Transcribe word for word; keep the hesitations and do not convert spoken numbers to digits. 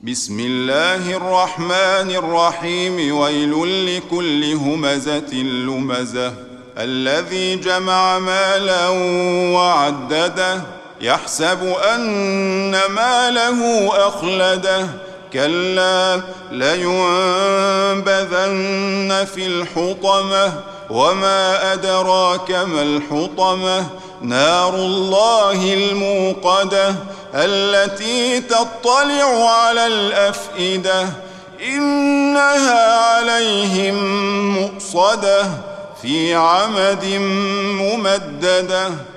بسم الله الرحمن الرحيم ويل لكل همزة لمزة الذي جمع مالا وعدده يحسب أن ماله أخلده كلا لينبذن في الحطمة وما أدراك ما الحطمة نار الله الموقدة التي تطلع على الأفئدة إنها عليهم مؤصدة في عمد ممددة.